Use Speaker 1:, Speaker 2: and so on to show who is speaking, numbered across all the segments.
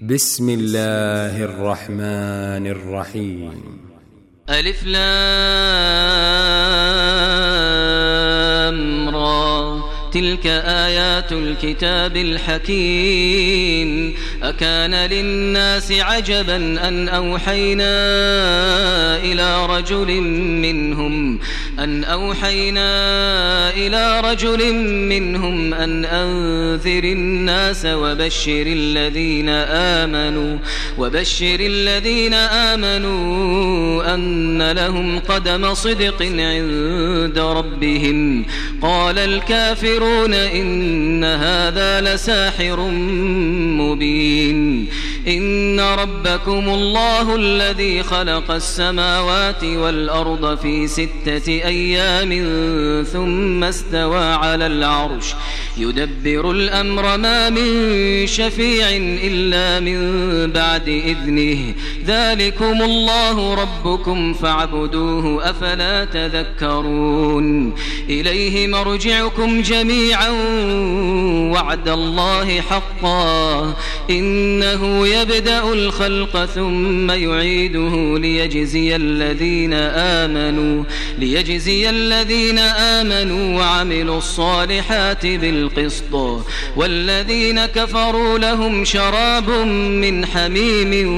Speaker 1: بسم الله الرحمن الرحيم.
Speaker 2: ألف لام را تلك آيات الكتاب الحكيم. أكان للناس عجبا أن أوحينا إلى رجل منهم أن أنذر الناس وبشر الذين آمنوا أن لهم قدم صدق عند ربهم. قال الكافرون إن هذا لساحر مبين. إن ربكم الله الذي خلق السماوات والأرض في 6 أيام ثم استوى على العرش يدبر الأمر ما من شفيع إلا من بعد إذنه. ذلكم الله ربكم فاعبدوه أفلا تذكرون. إليه مرجعكم جميعا وعد الله حقا إنه يبدأ الخلق ثم يعيده ليجزي الذين آمنوا وعملوا الصالحات بالقسط. والذين كفروا لهم شراب من حميم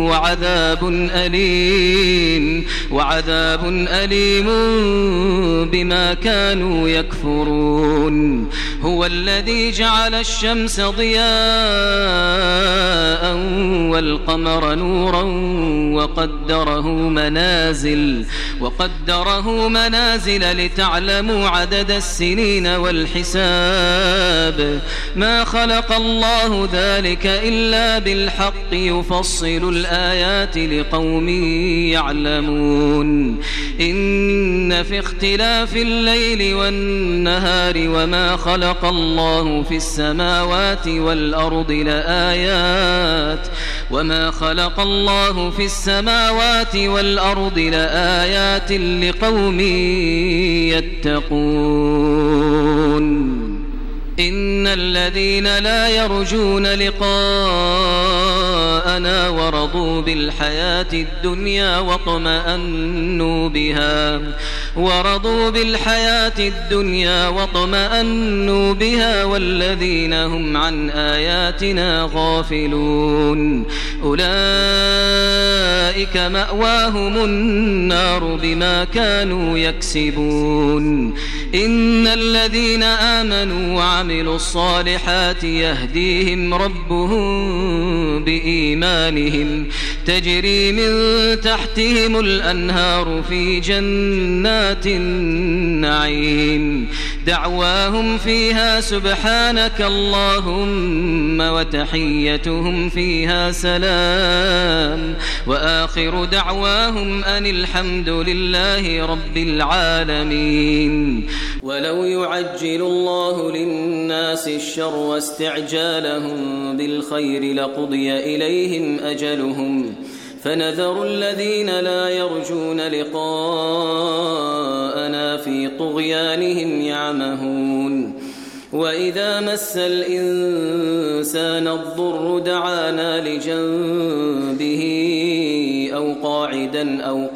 Speaker 2: وعذاب أليم بما كانوا يكفرون. هو الذي جعل الشمس ضياء والقمر نورا وقدره منازل لتعلموا عدد السنين والحساب. ما خلق الله ذلك إلا بالحق يفصل الآيات لقوم يعلمون. إن في اختلاف الليل والنهار وما خلق الله في السماوات والأرض لآيات لقوم يتقون. إن الذين لا يرجون لقاءنا ورضوا بالحياة الدنيا واطمأنوا بها والذين هم عن آياتنا غافلون أولئك مأواهم النار بما كانوا يكسبون. إن الذين آمنوا وعملوا الصالحات يهديهم ربهم بإيمانهم تجري من تحتهم الأنهار في جنات النعيم. دعواهم فيها سبحانك اللهم وتحيتهم فيها سلام وآخر دعواهم أن الحمد لله رب العالمين. ولو يعجل الله للناس الشر واستعجالهم بالخير لقضي إليهم أجلهم فنذر الذين لا يرجون لقاءنا في طغيانهم يعمهون. وإذا مس الإنسان الضر دعانا لجنبه أو قاعدا أو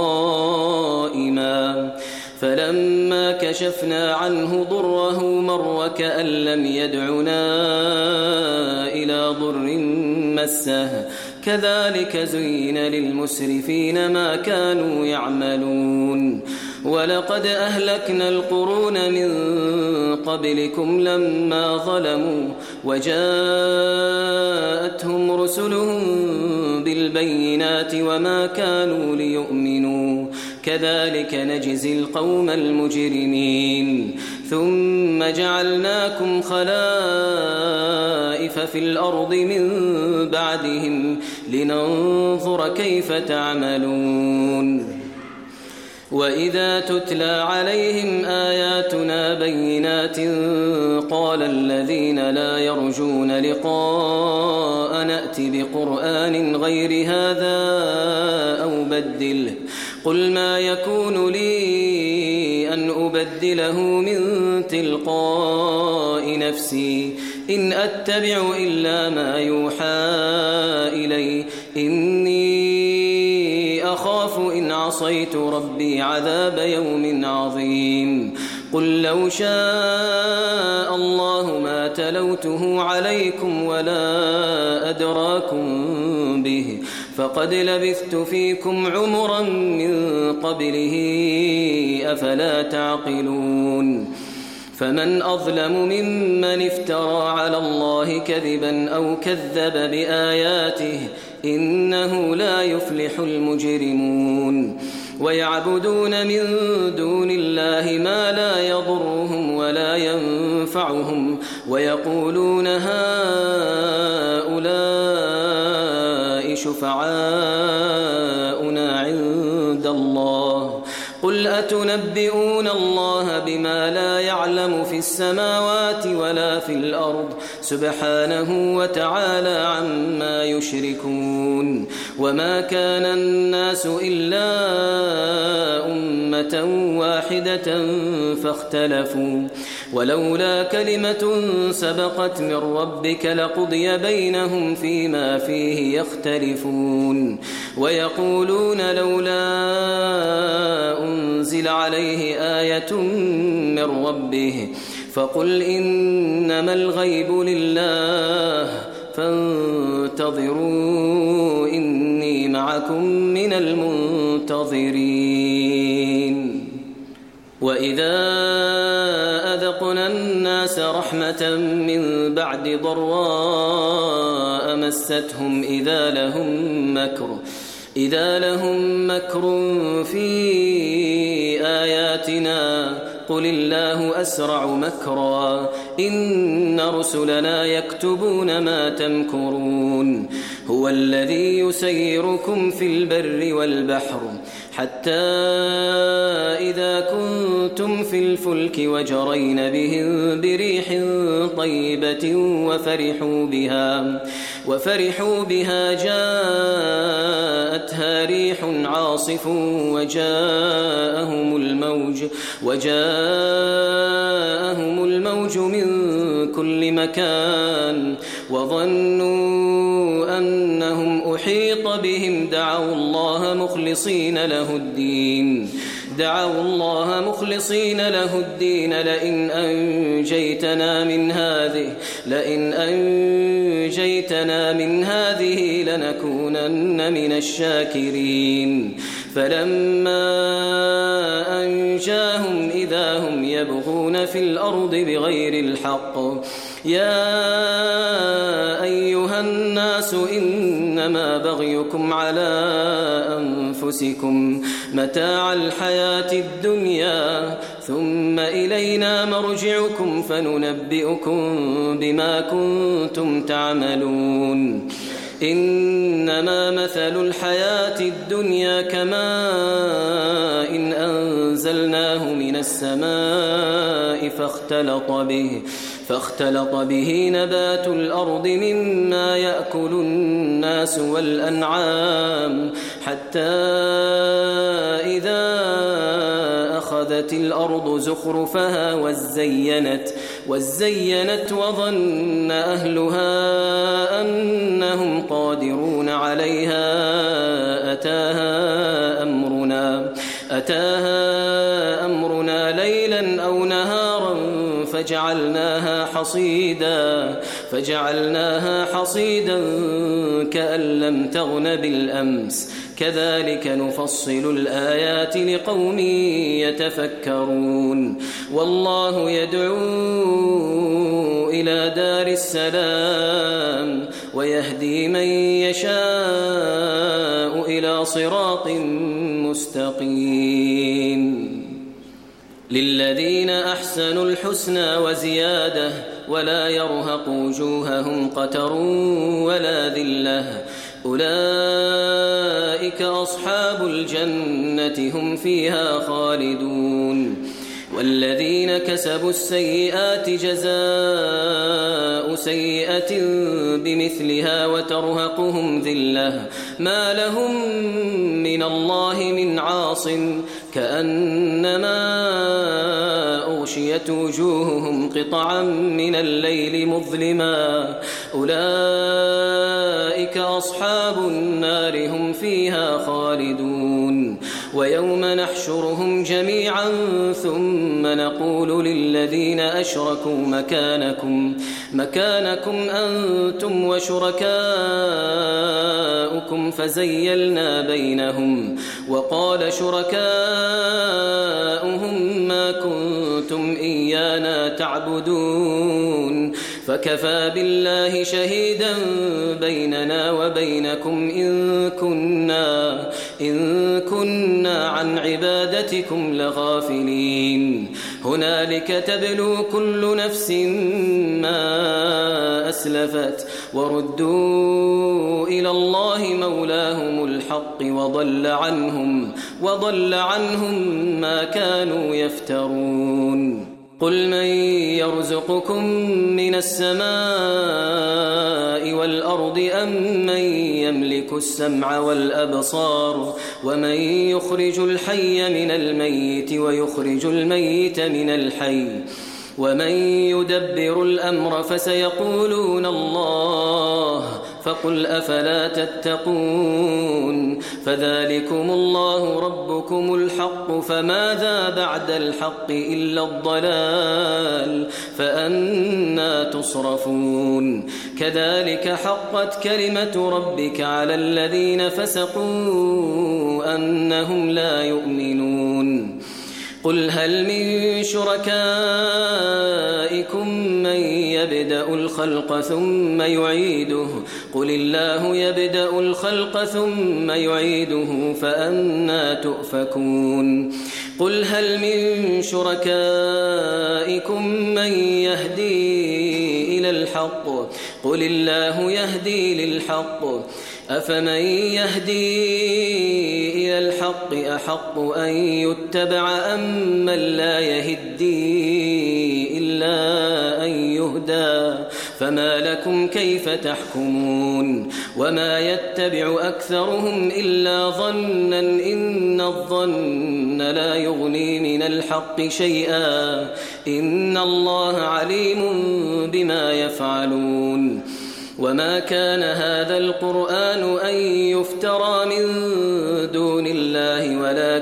Speaker 2: قائما فلما كشفنا عنه ضره مر وكأن لم يدعنا إلى ضر مسه كذلك زين للمسرفين ما كانوا يعملون. ولقد أهلكنا القرون من قبلكم لما ظلموا وجاءتهم رسلهم بالبينات وما كانوا ليؤمنوا كذلك نجزي القوم المجرمين. ثم جعلناكم خلائف في الأرض من بعدهم لننظر كيف تعملون. وإذا تتلى عليهم آياتنا بينات قال الذين لا يرجون لقاء نأت بقرآن غير هذا أو بدله قل ما يكون لي أن أبدله من تلقاء نفسي إن أتبع إلا ما يوحى إلي إني أخاف إن عصيت ربي عذاب يوم عظيم قل لو شاء الله ما تلوته عليكم ولا أدراكم به فقد لبثت فيكم عمرا من قبله أفلا تعقلون فمن أظلم ممن افترى على الله كذبا أو كذب بآياته إنه لا يفلح المجرمون ويعبدون من دون الله ما لا يضرهم ولا ينفعهم ويقولون هؤلاء شفعاؤنا عند الله قل أتنبئون الله بما لا يعلم في السماوات ولا في الأرض سبحانه وتعالى عما يشركون وما كان الناس إلا أمة واحدة فاختلفوا ولولا كلمة سبقت من ربك لقضي بينهم فيما فيه يختلفون ويقولون لولا أنزل عليه آية من ربه فقل إنما الغيب لله فانتظروا إني معكم من المنتظرين وإذا أذقنا الناس رحمة من بعد ضراء مستهم إذا لهم مكر في آياتنا قل الله أسرع مكرا إن رسلنا يكتبون ما تمكرون هو الذي يسيركم في البر والبحر حتى إذا كنتم في الفلك وجرين بهم بريح طيبة وفرحوا بها جاءتها ريح عاصف وجاءهم الموج من كل مكان وظنوا أنهم أحيط بهم دعوا الله مخلصين له الدين لئن أنجيتنا من هذه لنكونن من الشاكرين فلما أنجاهم إذا هم يبغون في الأرض بغير الحق يا أيها الناس إنما بغيكم على أنفسكم متاع الحياة الدنيا ثم إلينا مرجعكم فننبئكم بما كنتم تعملون إنما مثل الحياة الدنيا كماء إن أنزلناه من السماء فاختلط به نبات الأرض مما يأكل الناس والأنعام حتى إذا أخذت الأرض زخرفها وزينت وظن أهلها أنهم قادرون عليها أتاها أمرنا ليلا أو نهارا فجعلناها حصيدا كأن لم تغن بالأمس كذلك نفصل الآيات لقوم يتفكرون والله يدعو إلى دار السلام ويهدي من يشاء إلى صراط مستقيم للذين أحسنوا الحسنى وزيادة ولا يرهق وجوههم قتر ولا ذلة أولئك أصحاب الجنة هم فيها خالدون والذين كسبوا السيئات جزاء سيئة بمثلها وترهقهم ذلة ما لهم من الله من عاصم كأنما أغشيت وجوههم قطعا من الليل مظلما أولئك أولئك أصحاب النار هم فيها خالدون ويوم نحشرهم جميعا ثم نقول للذين أشركوا مكانكم أنتم وشركاؤكم فزيلنا بينهم وقال شركاؤهم ما كنتم إيانا تعبدون فكفى بالله شهيدا بيننا وبينكم إن كنا عن عبادتكم لغافلين هنالك تبلو كل نفس ما أسلفت وردوا إلى الله مولاهم الحق وضل عنهم ما كانوا يفترون قل من يرزقكم من السماء والأرض أم من يملك السمع والأبصار ومن يخرج الحي من الميت ويخرج الميت من الحي ومن يدبر الأمر فسيقولون الله فقل أفلا تتقون فذلكم الله ربكم الحق فماذا بعد الحق إلا الضلال فأنى تصرفون كذلك حقت كلمة ربك على الذين فسقوا أنهم لا يؤمنون قل هل من شركائكم من يبدأ الخلق ثم يعيده قل الله يبدأ الخلق ثم يعيده فأنى تؤفكون قل هل من شركائكم من يهدي إلى الحق قل الله يهدي للحق أفمن يهدي إلى الحق أحق أن يتبع أم من لا يهدي إلا أن يهدى فما لكم كيف تحكمون وما يتبع أكثرهم إلا ظنا إن الظن لا يغني من الحق شيئا إن الله عليم بما يفعلون وما كان هذا القرآن أن يفترى من دون الله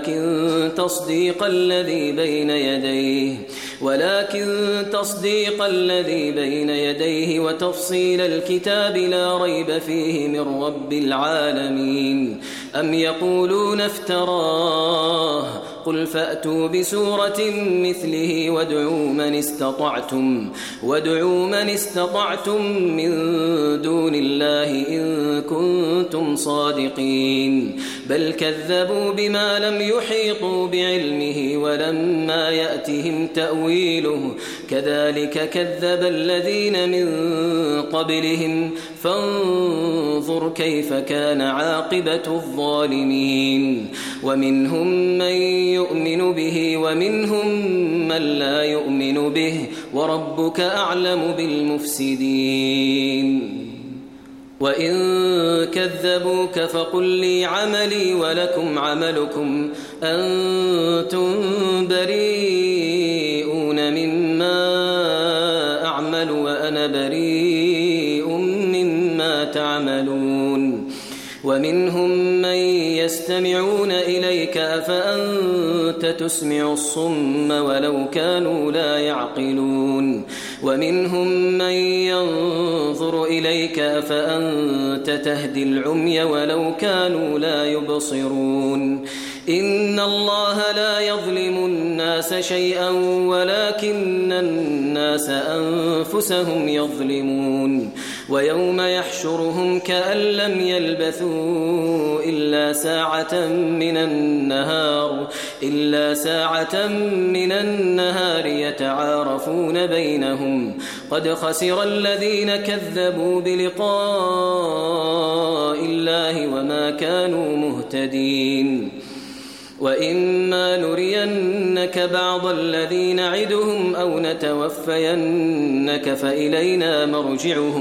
Speaker 2: ولكن تصديق الذي بين يديه وتفصيل الكتاب لا ريب فيه من رب العالمين أم يقولون افتراه قل فأتوا بسورة مثله وادعوا من استطعتم من دون الله إن كنتم صادقين بل كذبوا بما لم يحيطوا بعلمه ولما يأتهم تأويله كذلك كذب الذين من قبلهم فانظر كيف كان عاقبة الظالمين ومنهم من يؤمن به ومنهم من لا يؤمن به وربك أعلم بالمفسدين وإن كذبوك فقل لي عملي ولكم عملكم أنتم بريئون مما أعمل وأنا بريء مما تعملون ومنهم من يستمعون إليك أفأنت تسمع الصم ولو كانوا لا يعقلون ومنهم من ينظر إليك أفأنت تهدي العمي ولو كانوا لا يبصرون إن الله لا يظلم الناس شيئا ولكن الناس أنفسهم يظلمون ويوم يحشرهم كأن لم يلبثوا إلا ساعة من النهار يتعارفون بينهم قد خسر الذين كذبوا بلقاء الله وما كانوا مهتدين وإما نرينك بعض الذي نعدهم أو نتوفينك فإلينا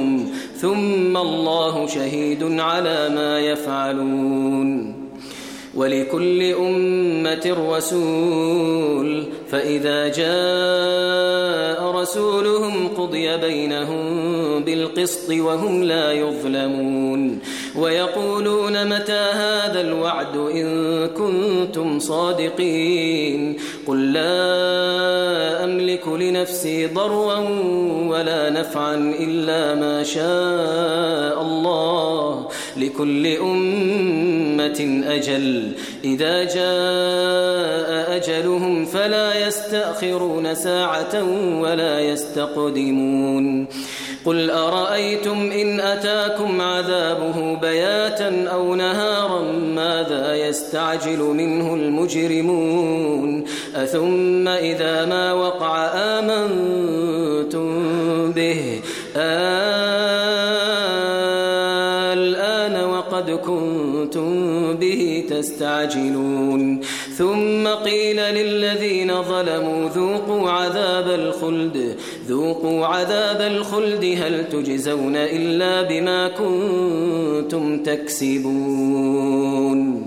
Speaker 2: مرجعهم ثم الله شهيد على ما يفعلون ولكل أمة رسول فإذا جاء رسولهم قضي بينهم بالقسط وهم لا يظلمون ويقولون متى هذا الوعد إن كنتم صادقين قل لا أملك لنفسي ضرا ولا نفعا إلا ما شاء الله لكل أمة أجل إذا جاء أجلهم فلا يستأخرون ساعة ولا يستقدمون قل أرأيتم إن أتاكم عذابه بياتا أو نهارا ماذا يستعجل منه المجرمون أثم إذا ما وقع آمنتم به الآن وقد كنتم به تستعجلون ثم قيل للذين ظلموا ذوقوا عذاب الخلد هل تجزون إلا بما كنتم تكسبون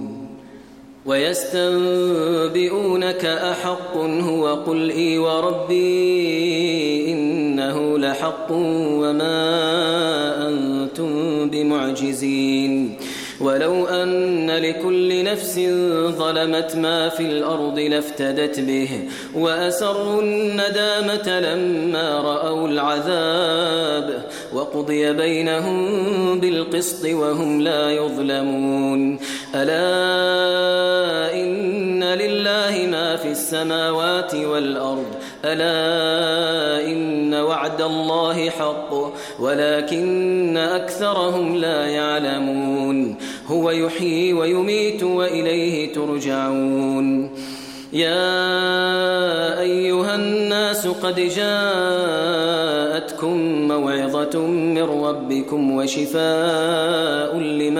Speaker 2: ويستنبئونك أحق هو قل إي وربي إنه لحق وما أنتم بمعجزين ولو أن لكل نفس ظلمت ما في الأرض لافتدت به وأسروا الندامة لما رأوا العذاب وقضي بينهم بالقسط وهم لا يظلمون ألا إن لله ما في السماوات والأرض ألا إن وعد الله حق ولكن أكثرهم لا يعلمون هو يحيي ويميت وإليه ترجعون يا أيها الناس قد جاءتكم موعظة من ربكم وشفاء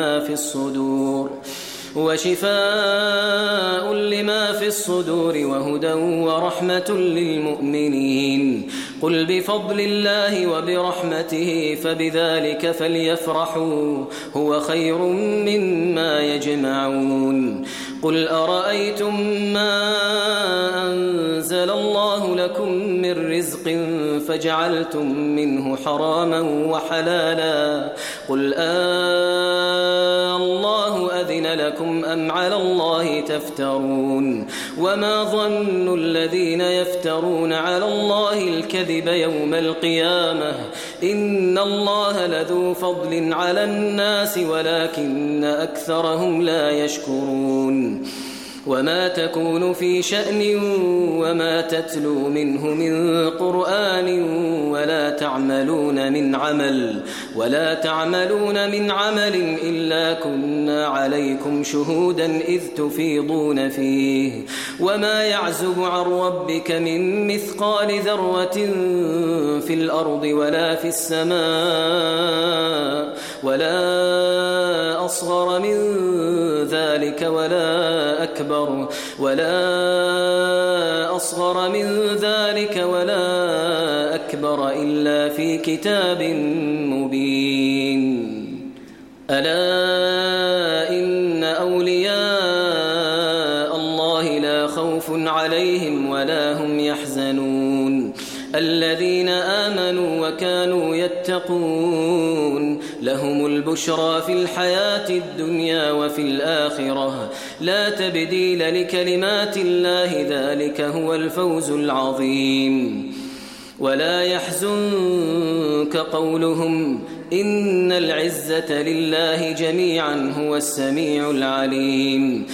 Speaker 2: لما في الصدور وهدى ورحمة للمؤمنين قل بفضل الله وبرحمته فبذلك فليفرحوا هو خير مما يجمعون قل أرأيتم ما أنزل الله لكم من رزق فجعلتم منه حراما وحلالا قل الله أذن لكم أم على الله تفترون وما ظن الذين يفترون على الله الكذب يوم القيامة إن الله لذو فضل على الناس ولكن أكثرهم لا يشكرون وما تكون في شأن وما تتلو منه من قرآن ولا تعملون من عمل إلا كنا عليكم شهودا إذ تفيضون فيه وما يعزب عن ربك من مثقال ذرة في الأرض ولا في السماء ولا أصغر من ذلك ولا أكبر إلا في كتاب مبين ألا إن أولياء الله لا خوف عليهم ولا هم يحزنون الذين آمنوا وكانوا يتقون لهم البشرى في الحياة الدنيا وفي الآخرة لا تبديل لكلمات الله ذلك هو الفوز العظيم ولا يحزنك قولهم إن العزة لله جميعا هو السميع العليم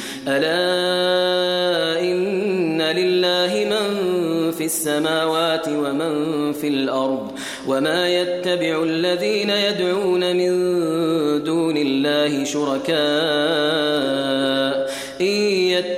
Speaker 2: ألا إن لله من في السماوات ومن في الأرض وما يتبع الذين يدعون من دون الله شركاء إن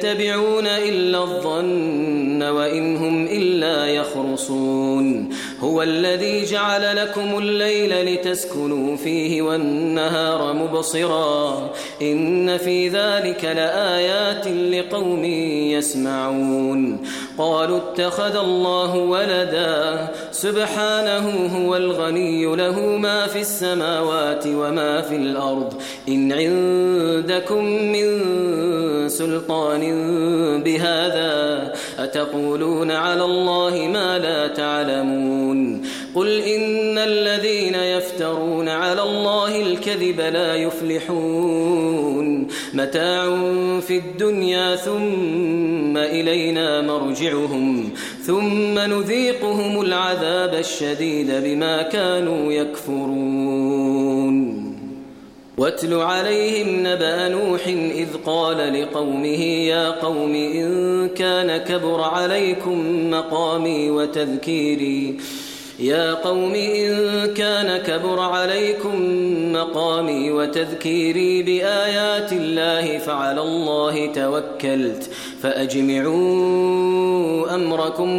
Speaker 2: يتبعون إلا الظن وإن هم إلا يخرصون هو هو الذي جعل لكم الليل لتسكنوا فيه والنهار مبصرا إن في ذلك لآيات لقوم يسمعون قالوا اتخذ الله ولدا سبحانه هو الغني له ما في السماوات وما في الأرض إن عندكم من سلطان بهذا أتقولون على الله ما لا تعلمون قل إن الذين يفترون على الله الكذب لا يفلحون متاع في الدنيا ثم إلينا مرجعهم ثم نذيقهم العذاب الشديد بما كانوا يكفرون واتل عليهم نبأ نوح إذ قال لقومه يا قوم إن كان كبر عليكم مقامي وتذكيري بآيات الله فعلى الله توكلت فأجمعوا أمركم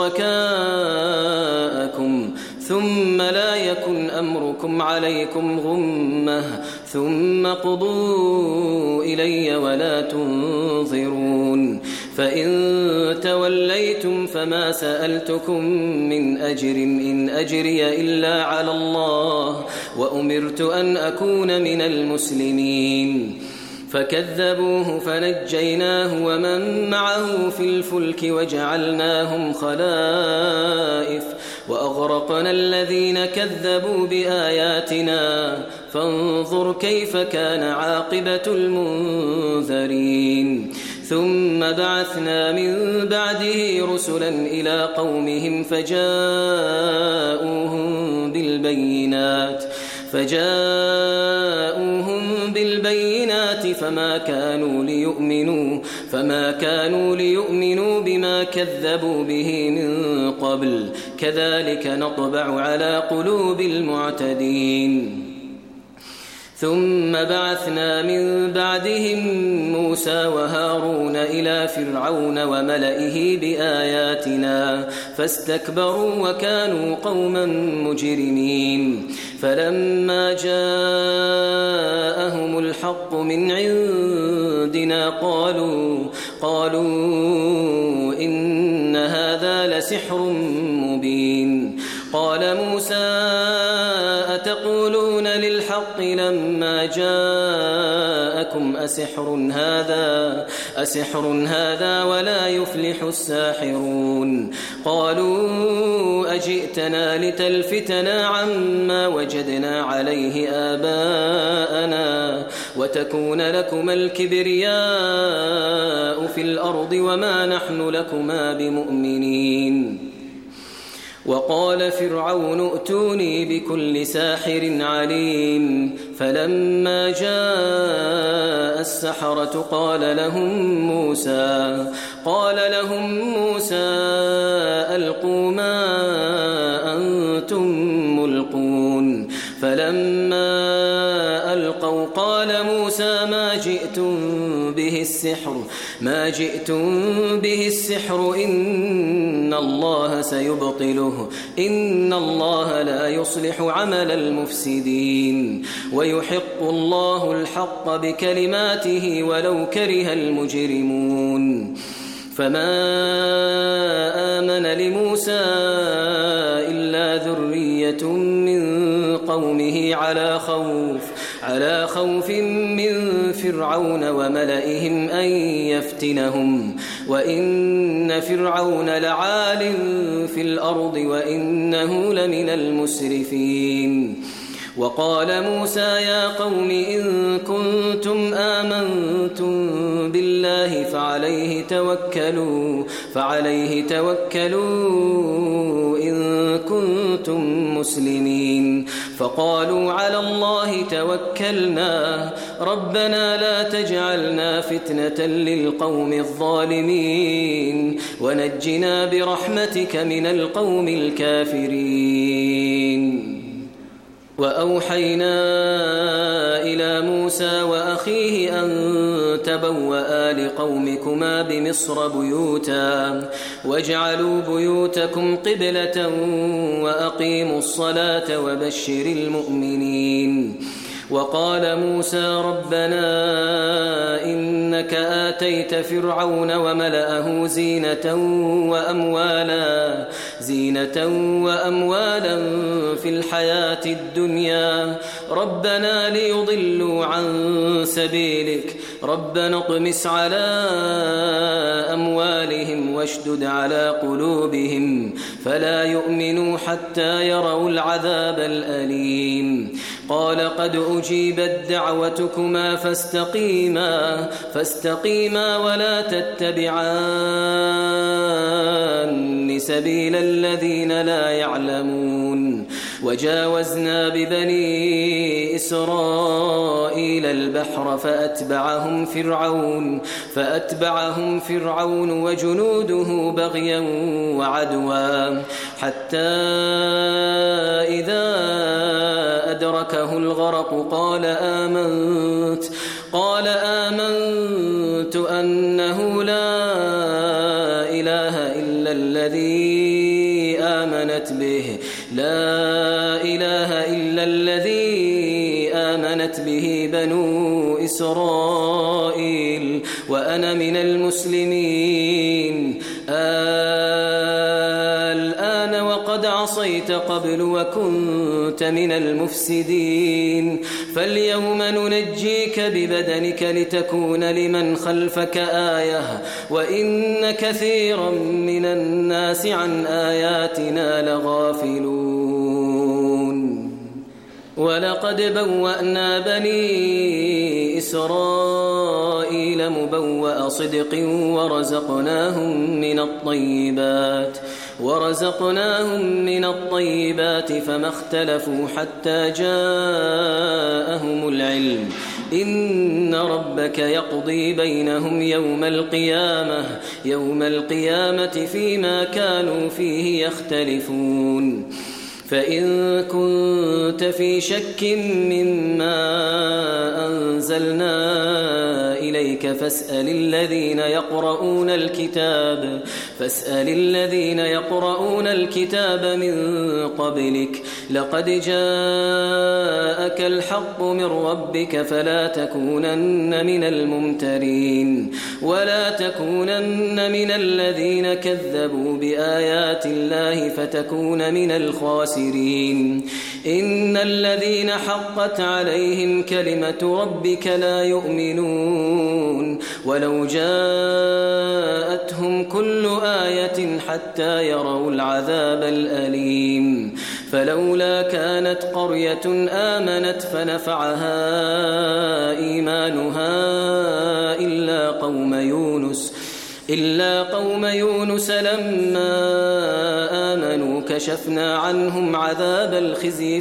Speaker 2: وشركاءكم ثم لا يكن أمركم عليكم غمة ثم قضوا إلي ولا تنظرون فإن توليتم فما سألتكم من أجر إن أجري إلا على الله وأمرت أن أكون من المسلمين فكذبوه فنجيناه ومن معه في الفلك وجعلناهم خلائف وأغرقنا الذين كذبوا بآياتنا فانظر كيف كان عاقبة المنذرين ثم بعثنا من بعده رسلا إلى قومهم فجاءوهم بالبينات فما كانوا ليؤمنوا بما كذبوا به من قبل كذلك نطبع على قلوب المعتدين ثم بعثنا من بعدهم موسى وهارون إلى فرعون وملئه بآياتنا فاستكبروا وكانوا قوما مجرمين فلما جاءهم الحق من عندنا قالوا إن هذا لسحر مبين قال موسى أتقولون للحق لما جاءكم أسحر هذا ولا يفلح الساحرون قالوا أجئتنا لتلفتنا عما وجدنا عليه آباءنا وتكون لكما الكبرياء في الأرض وما نحن لكما بمؤمنين وقال فرعون ائتوني بكل ساحر عليم فلما جاء السحرة قال لهم موسى ألقوا ما أنتم ملقون فلما ألقوا قال موسى ما جئتم به السحر إن الله سيبطله إن الله لا يصلح عمل المفسدين ويحق الله الحق بكلماته ولو كره المجرمون فما آمن لموسى إلا ذرية من قومه على خوف من فرعون وملئهم أن يفتنهم وإن فرعون لعال في الأرض وإنه لمن المسرفين وقال موسى يا قوم إن كنتم آمنتم بالله فعليه توكلوا إن كنتم مسلمين فقالوا على الله توكلنا ربنا لا تجعلنا فتنة للقوم الظالمين ونجنا برحمتك من القوم الكافرين وأوحينا إلى موسى وأخيه أن تبوأ لقومكما بمصر بيوتا واجعلوا بيوتكم قبلة وأقيموا الصلاة وبشر المؤمنين. وقال موسى ربنا إنك آتيت فرعون وملأه زينة وأموالا في الحياة الدنيا ربنا ليضلوا عن سبيلك ربنا اطمس على أموالهم واشدد على قلوبهم فلا يؤمنوا حتى يروا العذاب الأليم. قال قد أجيبت دعوتكما فاستقيما ولا تتبعان سبيل الذين لا يعلمون. وجاوزنا ببني إسرائيل البحر فأتبعهم فرعون وجنوده بغيا وعدوا حتى إذا أدركه الغرق قال آمنت أنه لا إله إلا الذي آمنت به بنو إسرائيل وأنا من المسلمين. الآن وقد عصيت قبل وكنت من المفسدين فاليوم ننجيك ببدنك لتكون لمن خلفك آية وإن كثيرا من الناس عن آياتنا لغافلون. ولقد بوأنا بني إسرائيل مبوأ صدق ورزقناهم من الطيبات فما اختلفوا حتى جاءهم العلم إن ربك يقضي بينهم يوم القيامة فيما كانوا فيه يختلفون. فإن كنت في شك مما أنزلنا إليك فاسأل الذين يقرؤون الكتاب من قبلك لقد جاءك الحق من ربك فلا تكونن من الممترين ولا تكونن من الذين كذبوا بآيات الله فتكون من الخاسرين. إن الذين حقت عليهم كلمة ربك لا يؤمنون ولو جاءتهم كل آية حتى يروا العذاب الأليم. فلولا كانت قرية آمنت فنفعها إيمانها إلا قوم يونس لما آمنوا كشفنا عنهم عذاب الخزي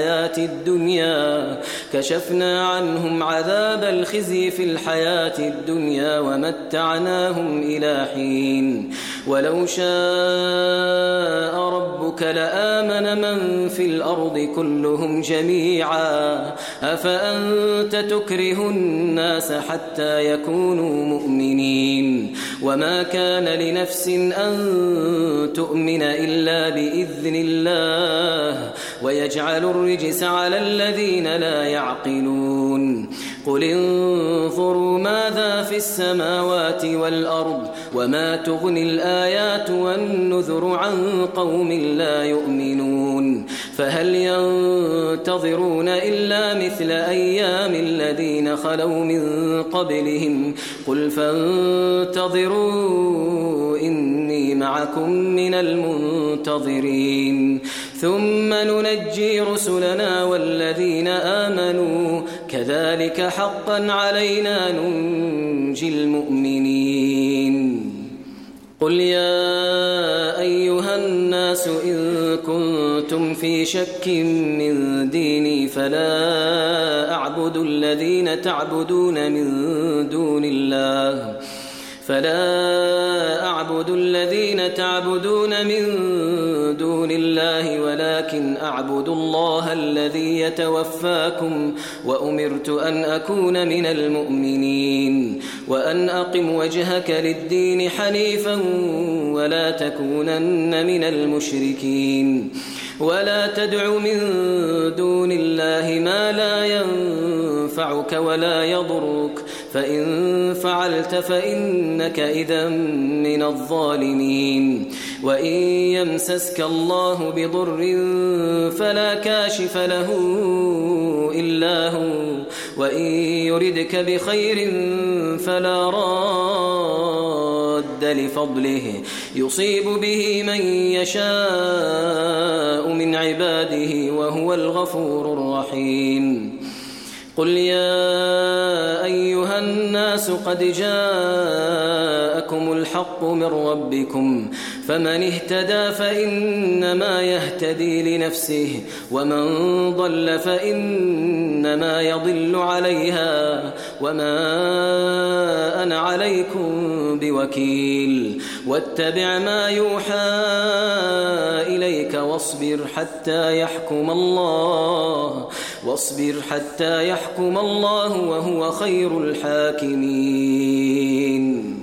Speaker 2: في الحياة الدنيا ومتعناهم إلى حين. ولو شاء ربك لآمن من في الأرض كلهم جميعا أفأنت تكره الناس حتى يكونوا مؤمنين. وما كان لنفس أن تؤمن إلا بإذن الله ويجعل الرجس على الذين لا يعقلون. قل انظروا ماذا في السماوات والأرض وما تغني الآيات والنذر عن قوم لا يؤمنون. فهل ينتظرون إلا مثل أيام الذين خلوا من قبلهم قل فانتظروا إني معكم من المنتظرين ثم ننجي رسلنا والذين آمنوا كذلك حقا علينا ننجي المؤمنين. قل يا أيها الناس إن كنتم في شك من ديني فلا أعبد الذين تعبدون من دون الله فلا أعبد الذين تعبدون من دون الله ولكن أعبد الله الذي يتوفاكم وأمرت أن أكون من المؤمنين وأن أقم وجهك للدين حنيفا ولا تكونن من المشركين ولا تدع من دون الله ما لا ينفعك ولا يضرك فإن فعلت فإنك إذا من الظالمين وإن يمسسك الله بضر فلا كاشف له إلا هو وإن يردك بخير فلا راد لفضله يصيب به من يشاء من عباده وهو الغفور الرحيم قل يا أيها الناس قد جاءكم الحق من ربكم فمن اهتدى فإنما يهتدي لنفسه ومن ضل فإنما يضل عليها وما أنا عليكم بوكيل واتبع ما يوحى إليك واصبر حتى يحكم الله وهو خير الحاكمين.